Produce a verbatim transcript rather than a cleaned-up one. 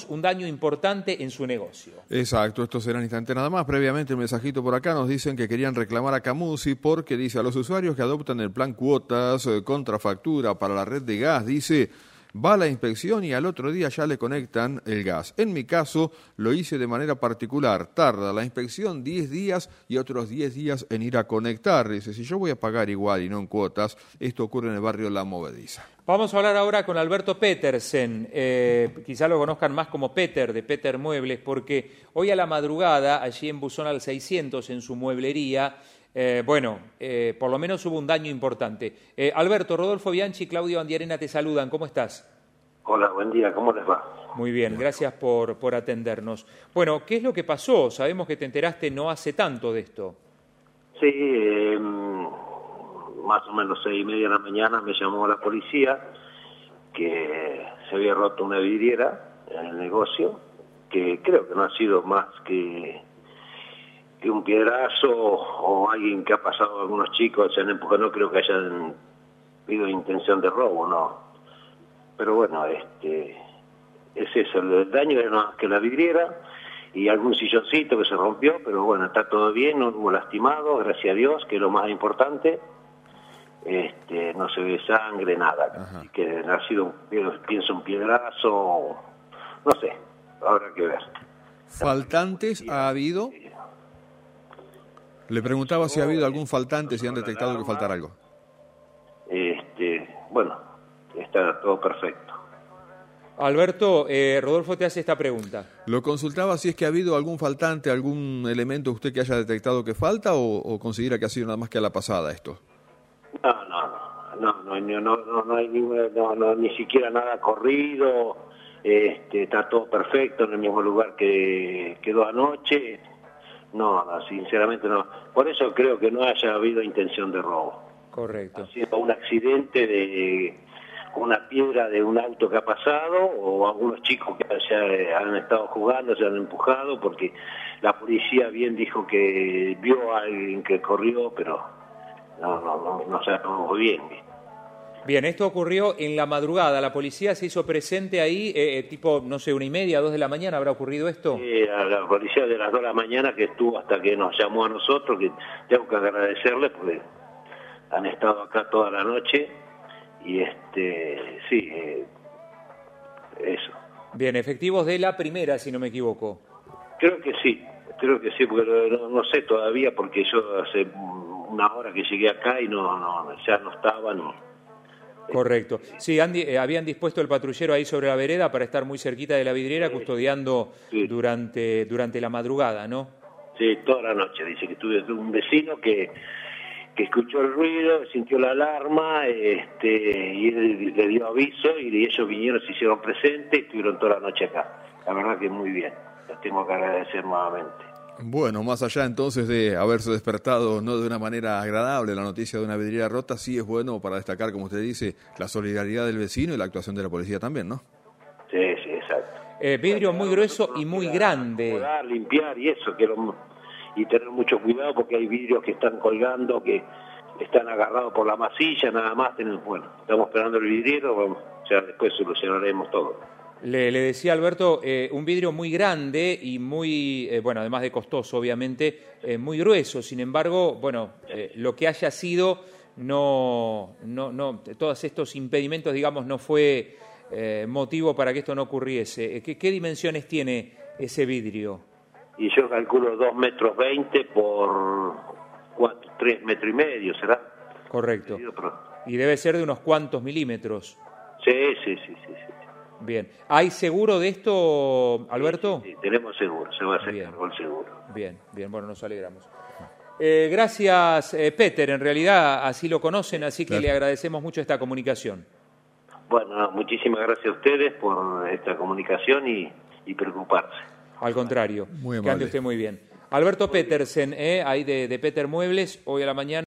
un daño importante en su negocio. Exacto, esto será en instante nada más. Previamente un mensajito por acá, nos dicen que querían reclamar a Camusi porque dice a los usuarios que adoptan el plan cuotas, eh, contrafactura para la red de gas, dice, va a la inspección y al otro día ya le conectan el gas. En mi caso lo hice de manera particular, tarda la inspección diez días y otros diez días en ir a conectar. Dice, si yo voy a pagar igual y no en cuotas, esto ocurre en el barrio La Movediza. Vamos a hablar ahora con Alberto Petersen, eh, quizá lo conozcan más como Peter, de Peter Muebles, porque hoy a la madrugada, allí en Buzón al seiscientos, en su mueblería, eh, bueno, eh, por lo menos hubo un daño importante. Eh, Alberto, Rodolfo Bianchi y Claudio Bandiarena te saludan, ¿cómo estás? Hola, buen día, ¿cómo les va? Muy bien, gracias por, por atendernos. Bueno, ¿qué es lo que pasó? Sabemos que te enteraste no hace tanto de esto. Sí, eh, más o menos seis y media de la mañana me llamó la policía que se había roto una vidriera en el negocio, que creo que no ha sido más que, que un piedrazo o alguien que ha pasado, algunos chicos se han empujado, no creo que hayan habido intención de robo, no. Pero bueno, este es eso, el daño era nada más que la vidriera y algún silloncito que se rompió, pero bueno, está todo bien, no hubo lastimado, gracias a Dios, que es lo más importante. Este, no se ve sangre, nada. Ajá. Así que ha sido, pienso, un piedrazo, no sé, habrá que ver. ¿Faltantes ha habido? Le preguntaba si ha habido algún faltante, si han detectado que faltara algo. Este, bueno, está todo perfecto. Alberto, eh, Rodolfo te hace esta pregunta. Lo consultaba si es que ha habido algún faltante, algún elemento usted que haya detectado que falta o, o considera que ha sido nada más que a la pasada esto. No, no, no, no, no, no, no, no hay ni, no, no, ni siquiera nada corrido, este, está todo perfecto en el mismo lugar que quedó anoche. No, no, sinceramente no. Por eso creo que no haya habido intención de robo. Correcto. Ha sido un accidente de una piedra de un auto que ha pasado o algunos chicos que se han estado jugando, se han empujado, porque la policía bien dijo que vio a alguien que corrió, pero no, no, no, no sabemos muy bien. Bien, esto ocurrió en la madrugada. ¿La policía se hizo presente ahí, eh, tipo, no sé, una y media, dos de la mañana habrá ocurrido esto? Sí, a la policía de las dos de la mañana que estuvo hasta que nos llamó a nosotros, que tengo que agradecerles porque han estado acá toda la noche y este, sí, eh, eso. Bien, efectivos de la primera, si no me equivoco. Creo que sí, creo que sí, porque no, no sé todavía porque yo hace una hora que llegué acá y no, no ya no estaban. Correcto. Sí, han, eh, habían dispuesto el patrullero ahí sobre la vereda para estar muy cerquita de la vidriera, custodiando sí. durante, durante la madrugada, ¿no? Sí, toda la noche. Dice que tuve un vecino que, que escuchó el ruido, sintió la alarma, este, y él le dio aviso y ellos vinieron, se hicieron presentes y estuvieron toda la noche acá. La verdad que muy bien. Los tengo que agradecer nuevamente. Bueno, más allá entonces de haberse despertado no de una manera agradable la noticia de una vidriera rota, sí es bueno para destacar, como usted dice, la solidaridad del vecino y la actuación de la policía también, ¿no? Sí, sí, exacto. Eh, vidrio muy grueso y muy grande. Acomodar, limpiar y eso, que lo, y tener mucho cuidado porque hay vidrios que están colgando, que están agarrados por la masilla, nada más. Tenemos, bueno, estamos esperando el vidriero, vamos, ya después solucionaremos todo. Le, le decía Alberto, eh, un vidrio muy grande y muy, eh, bueno, además de costoso, obviamente, eh, muy grueso. Sin embargo, bueno, eh, lo que haya sido, no, no, no, todos estos impedimentos, digamos, no fue eh, motivo para que esto no ocurriese. ¿Qué, qué dimensiones tiene ese vidrio? Y yo calculo dos metros veinte por cuatro, tres metros y medio, ¿será? Correcto. Y debe ser de unos cuantos milímetros. Sí, sí, sí, sí, sí. Bien. ¿Hay seguro de esto, Alberto? Sí, sí, sí, tenemos seguro, se va a hacer Bien. cargo el seguro. Bien, bien, bueno, nos alegramos. Eh, gracias, eh, Peter, en realidad así lo conocen, así que claro. Le agradecemos mucho esta comunicación. Bueno, no, muchísimas gracias a ustedes por esta comunicación y, y preocuparse. Al contrario, Muy que ande amable. usted muy bien. Alberto Petersen, eh, ahí de, de Peter Muebles, hoy a la mañana.